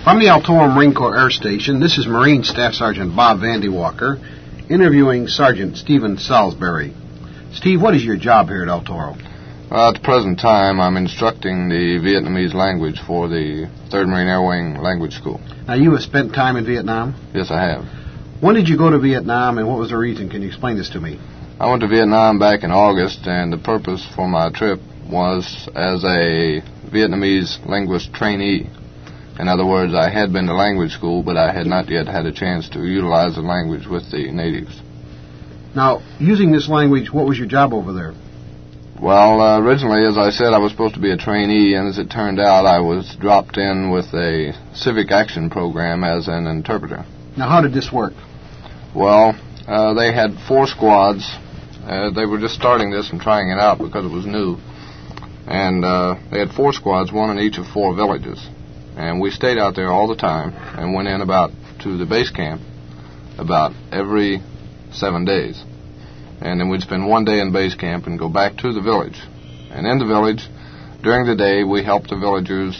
From the Altoona Marine Corps Air Station, this is Marine Staff Sergeant Bob Vandy Walker interviewing Sergeant Stephen Salisbury. Steve, what is your job here at El Toro? At the present time, I'm instructing the Vietnamese language for the 3rd Marine Air Wing Language School. Now, you have spent time in Vietnam? Yes, I have. When did you go to Vietnam, and what was the reason? Can you explain this to me? I went to Vietnam back in August, and the purpose for my trip was as a Vietnamese linguist trainee. In other words, I had been to language school, but I had not yet had a chance to utilize the language with the natives. Now, using this language, what was your job over there? Well, originally, as I said, I was supposed to be a trainee, and as it turned out, I was dropped in with a civic action program as an interpreter. Now, how did this work? Well, they had 4 squads. They were just starting this and trying it out because it was new. And they had 4 squads, one in each of 4 villages. And we stayed out there all the time and went in to the base camp about every 7 days. And then we'd spend 1 day in base camp and go back to the village. And in the village, during the day, we helped the villagers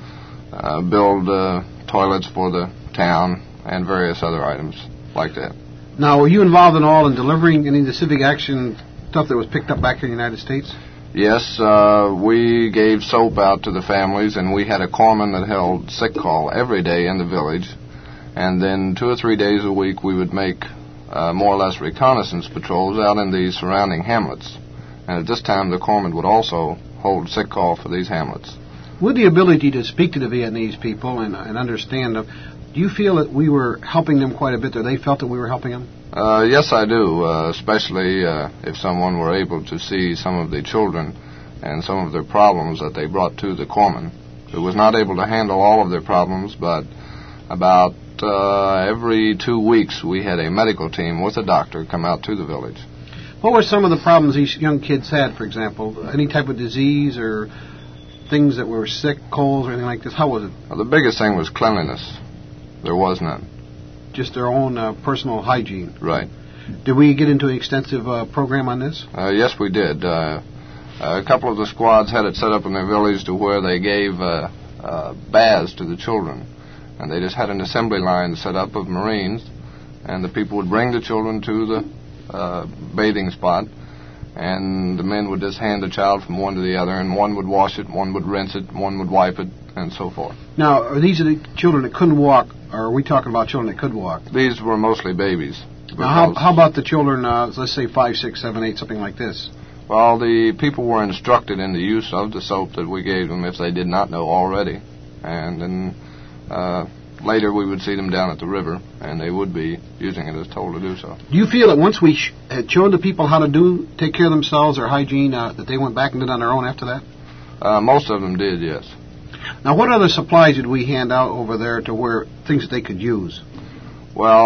build toilets for the town and various other items like that. Now, were you involved at all in delivering any of the civic action stuff that was picked up back here in the United States? Yes, we gave soap out to the families, and we had a corpsman that held sick call every day in the village. And then 2 or 3 days a week, we would make more or less reconnaissance patrols out in the surrounding hamlets. And at this time, the corpsman would also hold sick call for these hamlets. With the ability to speak to the Vietnamese people and understand them, do you feel that we were helping them quite a bit, or they felt that we were helping them? Yes, I do, especially if someone were able to see some of the children and some of their problems that they brought to the corpsman, who was not able to handle all of their problems, but about every 2 weeks we had a medical team with a doctor come out to the village. What were some of the problems these young kids had, for example? Any type of disease or things that were sick, colds, or anything like this? How was it? Well, the biggest thing was cleanliness. There was none. Just their own personal hygiene. Right. Did we get into an extensive program on this? Yes, we did. A couple of the squads had it set up in their village to where they gave baths to the children. And they just had an assembly line set up of Marines, and the people would bring the children to the bathing spot, and the men would just hand the child from one to the other, and one would wash it, one would rinse it, one would wipe it, and so forth. Now, are these the children that couldn't walk, or are we talking about children that could walk? These were mostly babies. Now, how about the children, let's say 5, 6, 7, 8, something like this? Well, the people were instructed in the use of the soap that we gave them if they did not know already. And then later we would see them down at the river, and they would be using it as told to do so. Do you feel that once we had shown the people how to take care of themselves, their hygiene, that they went back and did on their own after that? Most of them did, yes. Now, what other supplies did we hand out over there to where things that they could use? Well,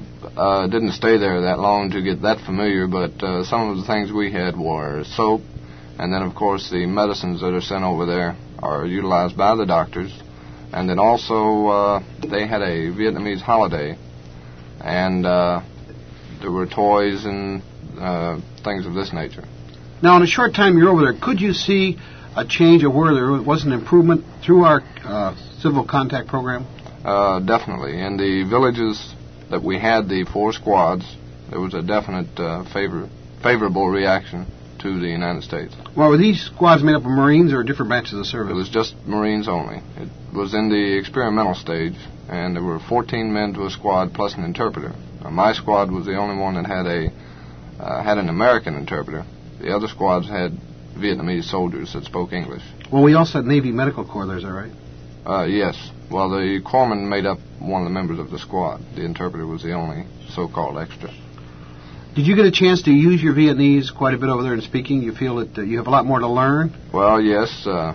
I didn't stay there that long to get that familiar, but some of the things we had were soap, and then, of course, the medicines that are sent over there are utilized by the doctors. And then also, they had a Vietnamese holiday, and there were toys and things of this nature. Now, in a short time you're over there, could you see a change of where there was an improvement through our civil contact program? Definitely. In the villages that we had the 4 squads, there was a definite favorable reaction to the United States. Well, were these squads made up of Marines or different branches of service? It was just Marines only. It was in the experimental stage, and there were 14 men to a squad plus an interpreter. Now, my squad was the only one that had an American interpreter. The other squads had Vietnamese soldiers that spoke English. Well, we also had Navy Medical Corps there, is that right? Yes. Well, the corpsman made up one of the members of the squad. The interpreter was the only so-called extra. Did you get a chance to use your Vietnamese quite a bit over there in speaking? You feel that you have a lot more to learn? Well, yes.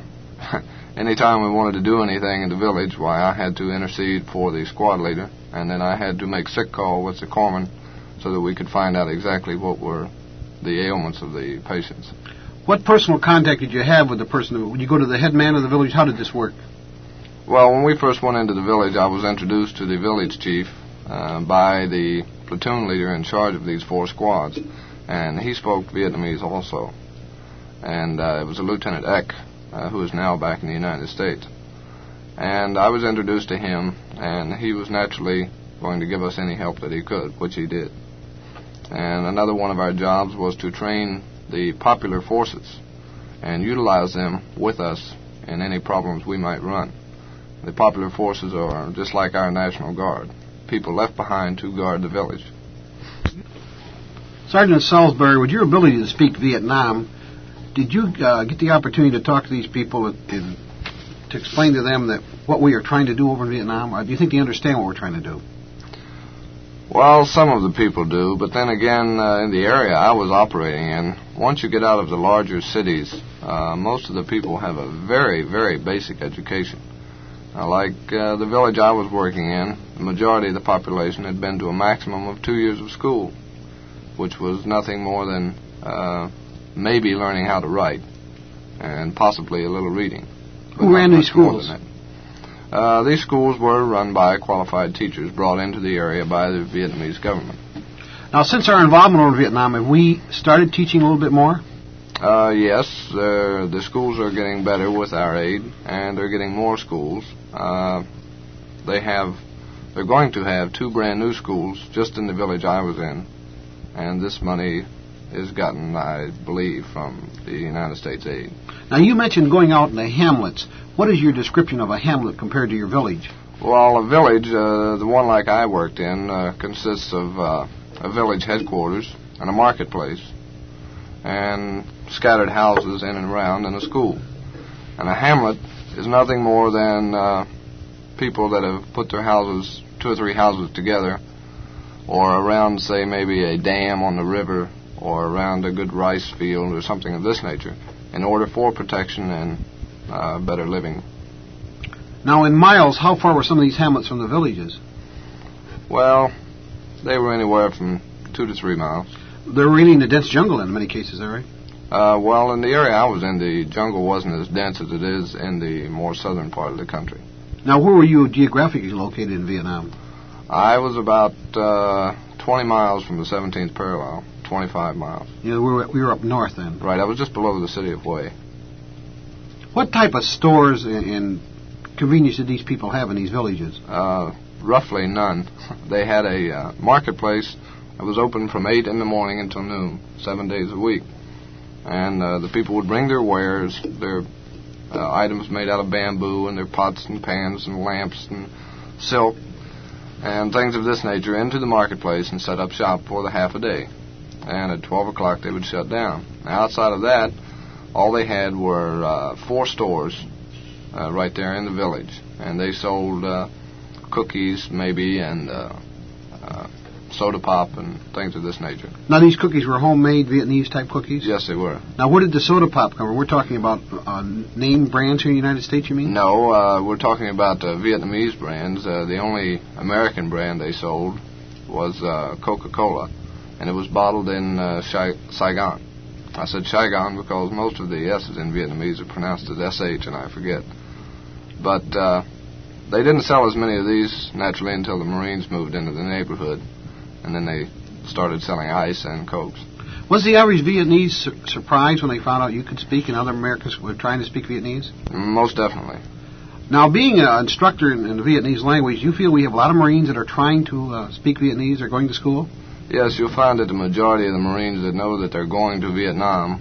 Anytime we wanted to do anything in the village, why, I had to intercede for the squad leader, and then I had to make sick call with the corpsman so that we could find out exactly what were the ailments of the patients. What personal contact did you have with the person? Would you go to the head man of the village? How did this work? Well, when we first went into the village, I was introduced to the village chief by the platoon leader in charge of these 4 squads, and he spoke Vietnamese also. And it was a Lieutenant Eck, who is now back in the United States. And I was introduced to him, and he was naturally going to give us any help that he could, which he did. And another one of our jobs was to train the popular forces and utilize them with us in any problems we might run. The popular forces are just like our National Guard, people left behind to guard the village. Sergeant Salisbury, with your ability to speak Vietnam, did you get the opportunity to talk to these people and to explain to them that what we are trying to do over in Vietnam? Or do you think they understand what we're trying to do? Well, some of the people do, but then again, in the area I was operating in, once you get out of the larger cities, most of the people have a very, very basic education. Like the village I was working in, the majority of the population had been to a maximum of 2 years of school, which was nothing more than maybe learning how to write and possibly a little reading. Who ran these schools? These schools were run by qualified teachers brought into the area by the Vietnamese government. Now, since our involvement over Vietnam, have we started teaching a little bit more? Yes, the schools are getting better with our aid, and they're getting more schools. They're going to have 2 brand new schools just in the village I was in, and this money is gotten, I believe, from the United States aid. Now, you mentioned going out in the hamlets. What is your description of a hamlet compared to your village? Well, a village, the one like I worked in, consists of a village headquarters and a marketplace and scattered houses in and around and a school. And a hamlet is nothing more than people that have put their houses, 2 or 3 houses together, or around, say, maybe a dam on the river, or around a good rice field or something of this nature, in order for protection and better living. Now, in miles, how far were some of these hamlets from the villages? Well, they were anywhere from 2 to 3 miles. They were really in the dense jungle in many cases, is that right? Well, in the area I was in, the jungle wasn't as dense as it is in the more southern part of the country. Now, where were you geographically located in Vietnam? I was about 20 miles from the 17th parallel, 25 miles. Yeah, we were up north then. Right, I was just below the city of Hue. What type of stores and convenience did these people have in these villages? Roughly none. They had a marketplace that was open from 8 in the morning until noon, 7 days a week. And the people would bring their wares, their items made out of bamboo, and their pots and pans and lamps and silk and things of this nature into the marketplace and set up shop for the half a day. And at 12 o'clock they would shut down. Now, outside of that, all they had were 4 stores right there in the village. And they sold cookies, maybe, and soda pop and things of this nature. Now, these cookies were homemade Vietnamese-type cookies? Yes, they were. Now, where did the soda pop come from? We're talking about name brands here in the United States, you mean? No, we're talking about Vietnamese brands. The only American brand they sold was Coca-Cola, and it was bottled in Saigon. I said Saigon because most of the S's in Vietnamese are pronounced as SH, and I forget. But they didn't sell as many of these, naturally, until the Marines moved into the neighborhood, and then they started selling ice and Cokes. Was the average Vietnamese surprised when they found out you could speak and other Americans were trying to speak Vietnamese? Most definitely. Now, being an instructor in the Vietnamese language, you feel we have a lot of Marines that are trying to speak Vietnamese or going to school? Yes, you'll find that the majority of the Marines that know that they're going to Vietnam,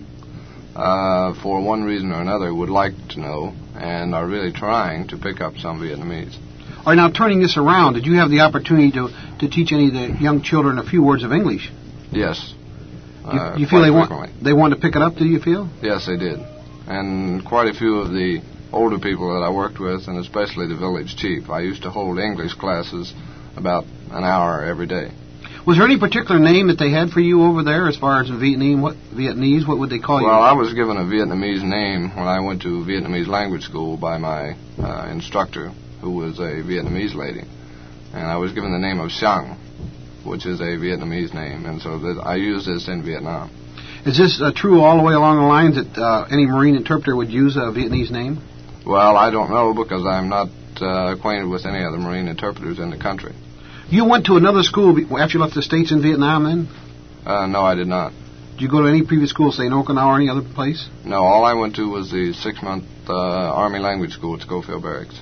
for one reason or another, would like to know and are really trying to pick up some Vietnamese. All right, now, turning this around, did you have the opportunity to teach any of the young children a few words of English? Yes. You feel they want to pick it up, do you feel? Yes, they did. And quite a few of the older people that I worked with, and especially the village chief, I used to hold English classes about an hour every day. Was there any particular name that they had for you over there as far as Vietnamese? What would they call you? Well, I was given a Vietnamese name when I went to Vietnamese language school by my instructor, who was a Vietnamese lady. And I was given the name of Shang, which is a Vietnamese name, and so I use this in Vietnam. Is this true all the way along the lines that any Marine interpreter would use a Vietnamese name? Well, I don't know because I'm not acquainted with any other Marine interpreters in the country. You went to another school after you left the States in Vietnam then? No, I did not. Did you go to any previous school, say in Okinawa or any other place? No, all I went to was the 6-month Army language school at Schofield Barracks.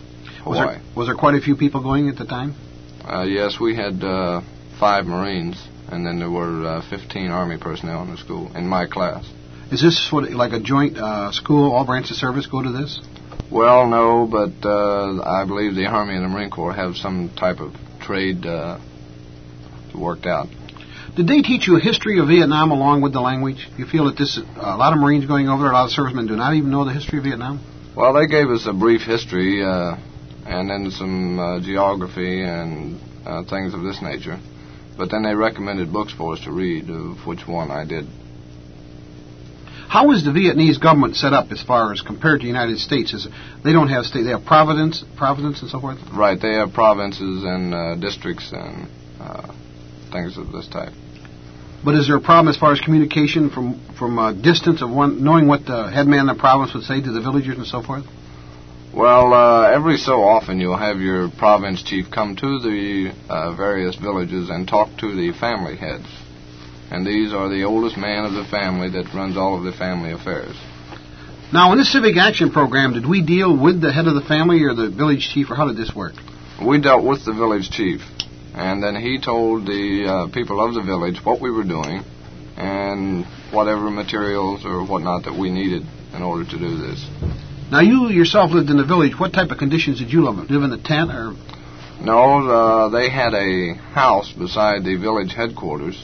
Hawaii. Was there quite a few people going at the time? Yes, we had 5 Marines, and then there were 15 Army personnel in the school, in my class. Is this sort of like a joint school, all branches of service go to this? Well, no, but I believe the Army and the Marine Corps have some type of trade worked out. Did they teach you a history of Vietnam along with the language? You feel that a lot of Marines going over there, a lot of servicemen do not even know the history of Vietnam? Well, they gave us a brief history and then some geography and things of this nature. But then they recommended books for us to read, of which one I did. How is the Vietnamese government set up as far as compared to the United States? They don't have state; they have province and so forth. Right, they have provinces and districts and things of this type. But is there a problem as far as communication from a distance of one, knowing what the headman of the province would say to the villagers and so forth? Well, every so often you'll have your province chief come to the various villages and talk to the family heads. And these are the oldest man of the family that runs all of the family affairs. Now, in this civic action program, did we deal with the head of the family or the village chief, or how did this work? We dealt with the village chief, and then he told the people of the village what we were doing and whatever materials or whatnot that we needed in order to do this. Now, you yourself lived in the village. What type of conditions did you live in? Live in a tent or? No, they had a house beside the village headquarters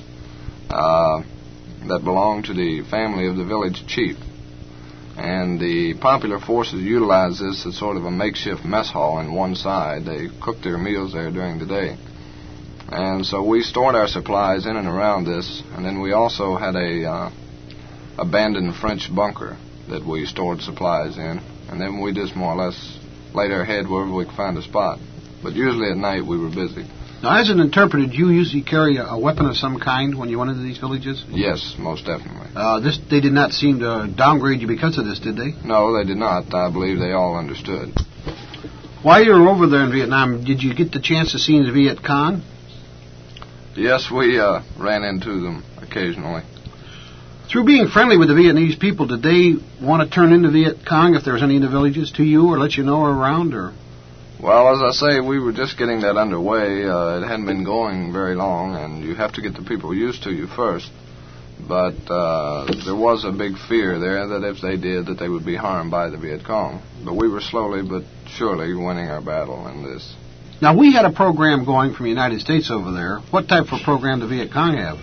that belonged to the family of the village chief. And the popular forces utilized this as sort of a makeshift mess hall on one side. They cooked their meals there during the day. And so we stored our supplies in and around this, and then we also had a abandoned French bunker that we stored supplies in, and then we just more or less laid our head wherever we could find a spot. But usually at night we were busy. Now, as an interpreter, did you usually carry a weapon of some kind when you went into these villages? Yes, most definitely. They did not seem to downgrade you because of this, did they? No, they did not. I believe they all understood. While you were over there in Vietnam, did you get the chance to see the Viet Cong? Yes, we ran into them occasionally. Through being friendly with the Vietnamese people, did they want to turn into Viet Cong if there was any in the villages to you, or let you know around, or? Well, as I say, we were just getting that underway. It hadn't been going very long, and you have to get the people used to you first. But there was a big fear there that if they did, that they would be harmed by the Viet Cong. But we were slowly but surely winning our battle in this. Now, we had a program going from the United States over there. What type of program did the Viet Cong have?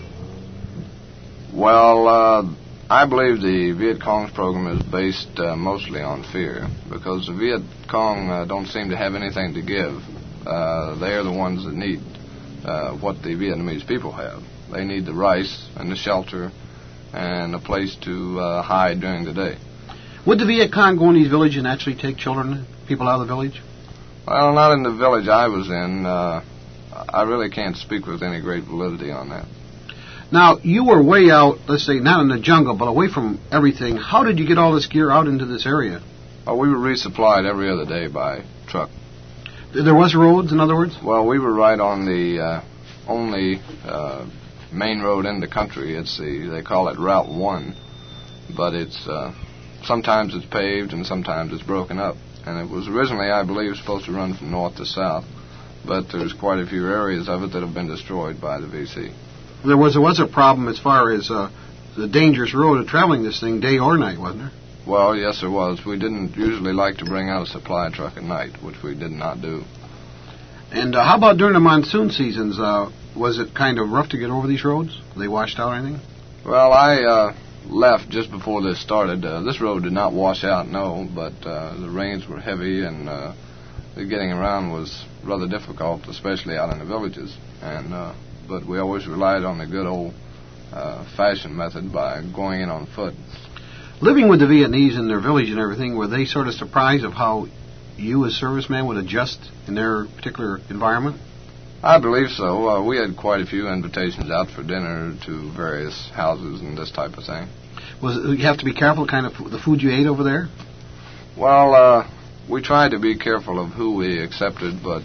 Well, I believe the Viet Cong's program is based mostly on fear, because the Viet Cong don't seem to have anything to give. They are the ones that need what the Vietnamese people have. They need the rice and the shelter and a place to hide during the day. Would the Viet Cong go in these villages and actually take children, people out of the village? Well, not in the village I was in. I really can't speak with any great validity on that. Now, you were way out, let's say, not in the jungle, but away from everything. How did you get all this gear out into this area? Well, we were resupplied every other day by truck. There was roads, in other words? Well, we were right on the only main road in the country. It's they call it Route 1, but it's sometimes it's paved and sometimes it's broken up. And it was originally, I believe, supposed to run from north to south, but there's quite a few areas of it that have been destroyed by the VC. There was a problem as far as the dangerous road of traveling this thing day or night, wasn't there? Well, yes, there was. We didn't usually like to bring out a supply truck at night, which we did not do. And how about during the monsoon seasons? Was it kind of rough to get over these roads? Were they washed out or anything? Well, I left just before this started. This road did not wash out, no, but the rains were heavy and getting around was rather difficult, especially out in the villages. But we always relied on the good old-fashioned method by going in on foot. Living with the Vietnamese in their village and everything, were they sort of surprised of how you as servicemen would adjust in their particular environment? I believe so. We had quite a few invitations out for dinner to various houses and this type of thing. You have to be careful kind of the food you ate over there? Well, we tried to be careful of who we accepted, but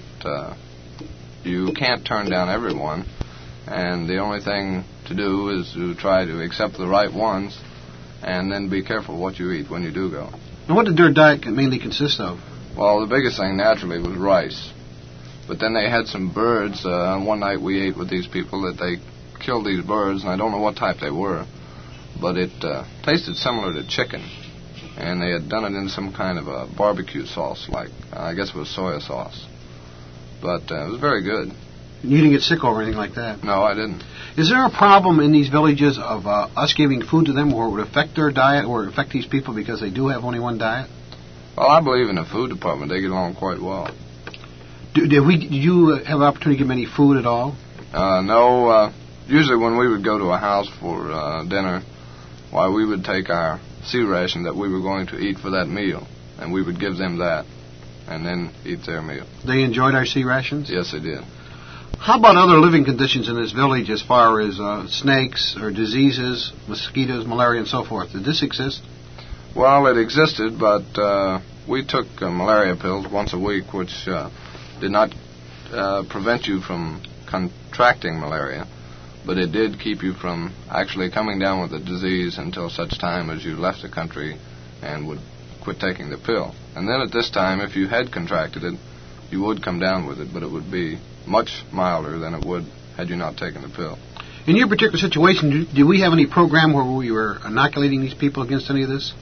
you can't turn down everyone. And the only thing to do is to try to accept the right ones and then be careful what you eat when you do go. And what did their diet mainly consist of? Well, the biggest thing naturally was rice. But then they had some birds. One night we ate with these people that they killed these birds, and I don't know what type they were, but it tasted similar to chicken. And they had done it in some kind of a barbecue sauce, like I guess it was soy sauce. But it was very good. You didn't get sick over anything like that? No, I didn't. Is there a problem in these villages of us giving food to them where it would affect their diet or affect these people because they do have only one diet? Well, I believe in the food department. They get along quite well. Did you have an opportunity to give them any food at all? No. Usually when we would go to a house for dinner, why, we would take our sea ration that we were going to eat for that meal, and we would give them that, and then eat their meal. They enjoyed our sea rations? Yes, they did. How about other living conditions in this village as far as snakes or diseases, mosquitoes, malaria, and so forth? Did this exist? Well, it existed, but we took malaria pills once a week, which did not prevent you from contracting malaria, but it did keep you from actually coming down with the disease until such time as you left the country and would quit taking the pill. And then at this time, if you had contracted it, you would come down with it, but it would be much milder than it would had you not taken the pill. In your particular situation, do we have any program where we were inoculating these people against any of this?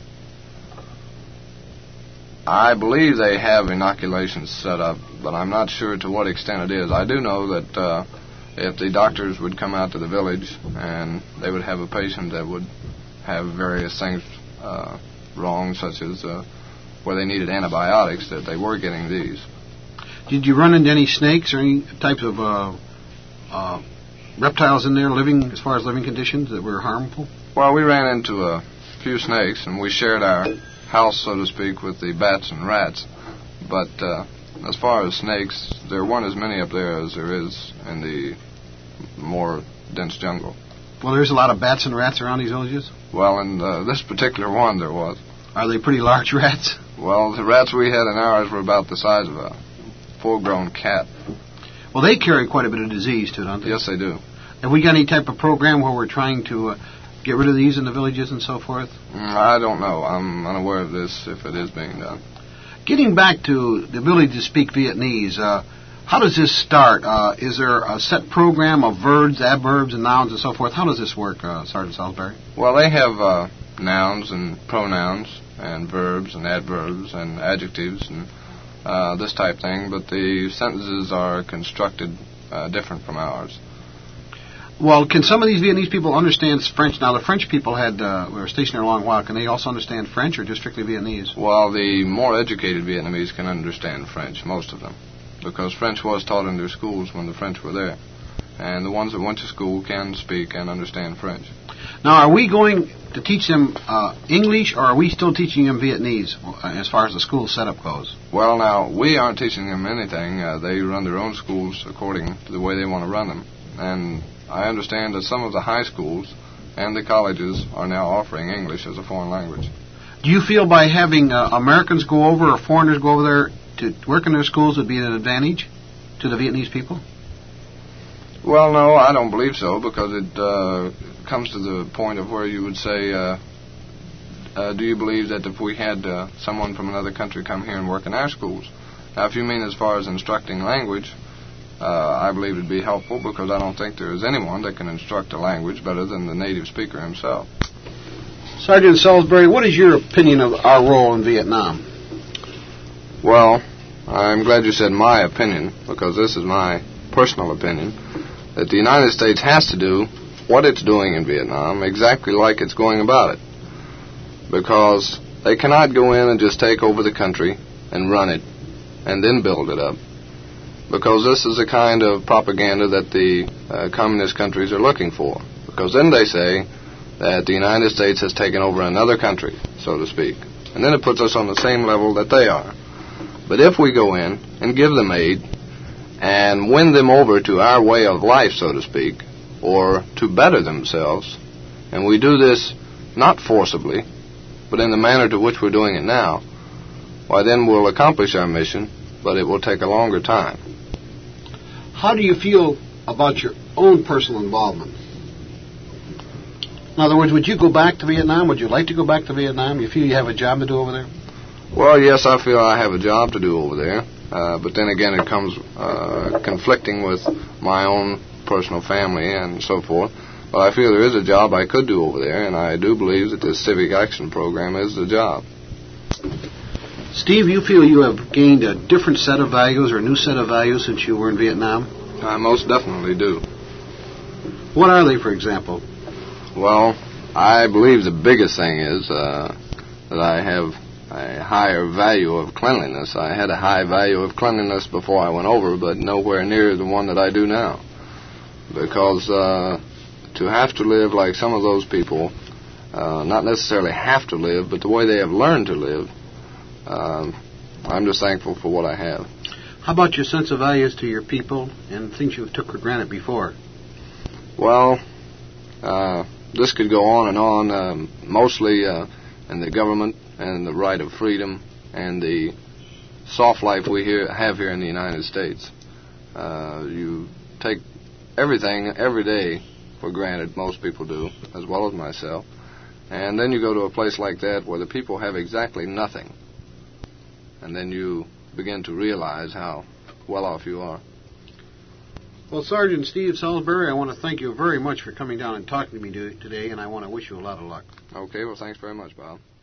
I believe they have inoculations set up, but I'm not sure to what extent it is. I do know that if the doctors would come out to the village and they would have a patient that would have various things wrong, such as where they needed antibiotics, that they were getting these. Did you run into any snakes or any types of reptiles in there living, as far as living conditions, that were harmful? Well, we ran into a few snakes, and we shared our house, so to speak, with the bats and rats. But as far as snakes, there weren't as many up there as there is in the more dense jungle. Well, there's a lot of bats and rats around these villages? Well, in this particular one there was. Are they pretty large rats? Well, the rats we had in ours were about the size of a full-grown cat. Well, they carry quite a bit of disease, too, don't they? Yes, they do. Have we got any type of program where we're trying to get rid of these in the villages and so forth? I don't know. I'm unaware of this, if it is being done. Getting back to the ability to speak Vietnamese, how does this start? Is there a set program of verbs, adverbs, and nouns and so forth? How does this work, Sergeant Salisbury? Well, they have nouns and pronouns and verbs and adverbs and adjectives and this type thing, but the sentences are constructed different from ours. Well, can some of these Vietnamese people understand French? Now, the French people were stationed there a long while. Can they also understand French or just strictly Vietnamese? Well, the more educated Vietnamese can understand French, most of them, because French was taught in their schools when the French were there. And the ones that went to school can speak and understand French. Now, are we going to teach them English, or are we still teaching them Vietnamese as far as the school setup goes? Well, now, we aren't teaching them anything. They run their own schools according to the way they want to run them. And I understand that some of the high schools and the colleges are now offering English as a foreign language. Do you feel by having Americans go over or foreigners go over there to work in their schools would be an advantage to the Vietnamese people? Well, no, I don't believe so, because it comes to the point of where you would say, do you believe that if we had someone from another country come here and work in our schools? Now, if you mean as far as instructing language, I believe it would be helpful, because I don't think there is anyone that can instruct a language better than the native speaker himself. Sergeant Salisbury, what is your opinion of our role in Vietnam? Well, I'm glad you said my opinion, because this is my personal opinion, that the United States has to do what it's doing in Vietnam exactly like it's going about it, because they cannot go in and just take over the country and run it and then build it up, because this is the kind of propaganda that the communist countries are looking for, because then they say that the United States has taken over another country, so to speak, and then it puts us on the same level that they are. But if we go in and give them aid and win them over to our way of life, so to speak, or to better themselves, and we do this not forcibly, but in the manner to which we're doing it now, why then we'll accomplish our mission, but it will take a longer time. How do you feel about your own personal involvement? In other words, would you go back to Vietnam? Would you like to go back to Vietnam? You feel you have a job to do over there? Well, yes, I feel I have a job to do over there, but then again it comes conflicting with my own personal family and so forth. But I feel there is a job I could do over there, and I do believe that this Civic Action Program is the job. Steve, you feel you have gained a different set of values or a new set of values since you were in Vietnam? I most definitely do. What are they, for example? Well, I believe the biggest thing is that I have a higher value of cleanliness. I had a high value of cleanliness before I went over, but nowhere near the one that I do now. Because to have to live like some of those people, not necessarily have to live, but the way they have learned to live, I'm just thankful for what I have. How about your sense of values to your people and things you took for granted before? Well, this could go on and on, mostly in the government and the right of freedom and the soft life we have here in the United States. You take everything every day for granted, most people do, as well as myself. And then you go to a place like that where the people have exactly nothing. And then you begin to realize how well off you are. Well, Sergeant Steve Salisbury, I want to thank you very much for coming down and talking to me today, and I want to wish you a lot of luck. Okay, well, thanks very much, Bob.